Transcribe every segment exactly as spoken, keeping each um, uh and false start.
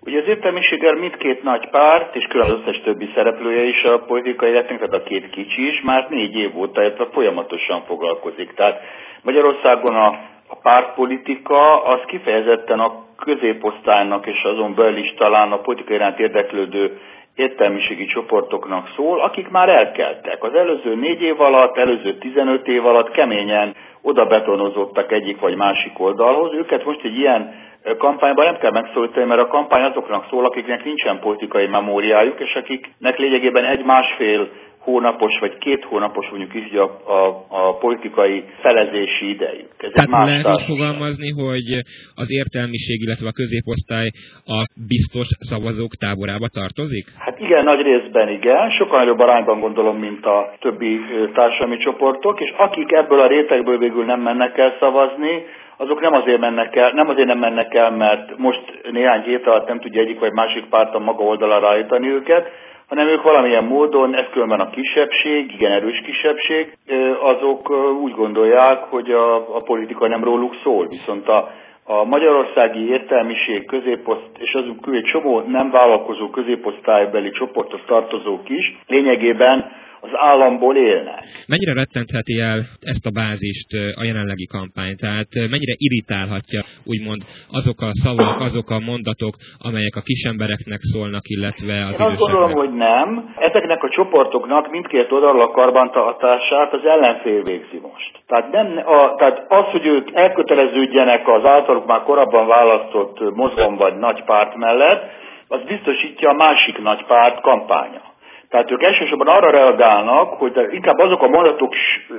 Ugye az értelmiséggel mindkét nagy párt, és külön az összes többi szereplője is a politikai életnek, tehát a két kicsi is, már négy év óta, illetve folyamatosan foglalkozik. Tehát Magyarországon a, a pártpolitika az kifejezetten a középosztálynak és azon belül is talán a politika iránt érdeklődő értelmiségi csoportoknak szól, akik már elkeltek. Az előző négy év alatt, előző tizenöt év alatt keményen oda betonozottak egyik vagy másik oldalhoz. Őket most egy ilyen kampányban nem kell megszólítani, mert a kampány azoknak szól, akiknek nincsen politikai memóriájuk, és akiknek lényegében egy-másfél hónapos vagy két hónapos mondjuk is a, a, a politikai felezési idejük. Ez Tehát lehet úgy fogalmazni, hogy az értelmiség, illetve a középosztály a biztos szavazók táborába tartozik? Hát igen, nagy részben igen. Sokkal nagyobb arányban gondolom, mint a többi társadalmi csoportok, és akik ebből a rétegből végül nem mennek el szavazni, azok nem azért mennek el, nem azért nem mennek el, mert most néhány hét alatt nem tudja egyik vagy másik párt a maga oldalára állítani őket, hanem ők valamilyen módon, ez különben a kisebbség, igen erős kisebbség, azok úgy gondolják, hogy a, a politika nem róluk szól. Viszont a, a magyarországi értelmiség, középoszt, és azok egy csomó nem vállalkozó középosztálybeli csoporthoz tartozók is lényegében az államból élnek. Mennyire rettentheti el ezt a bázist a jelenlegi kampány? Tehát mennyire irritálhatja úgymond azok a szavak, azok a mondatok, amelyek a kisembereknek szólnak, illetve az idősebbeknek? Azt gondolom, hogy nem. Ezeknek a csoportoknak mindkét oldalról a karbantartását az ellenfél végzi most. Tehát, nem, a, tehát az, hogy ők elköteleződjenek az általuk már korábban választott mozgalom vagy nagy párt mellett, az biztosítja a másik nagy párt kampánya. Tehát ők elsősorban arra reagálnak, hogy inkább azok a mondatok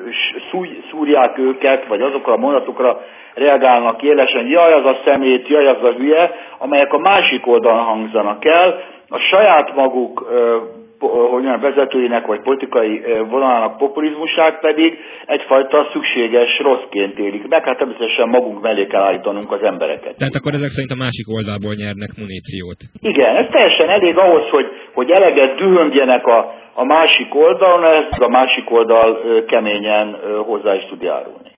szúrják őket, vagy azokra a mondatokra reagálnak élesen, jaj az a szemét, jaj az a hülye, amelyek a másik oldalon hangzanak el, a saját maguk hogy olyan vezetőinek vagy politikai vonalának populizmusát pedig egyfajta szükséges rosszként élik meg, hát természetesen magunk mellé kell állítanunk az embereket. Tehát akkor ezek szerint a másik oldalból nyernek muníciót. Igen, ez teljesen elég ahhoz, hogy, hogy eleget dühöngjenek a, a másik oldalon, ez a másik oldal keményen hozzá is tud járulni.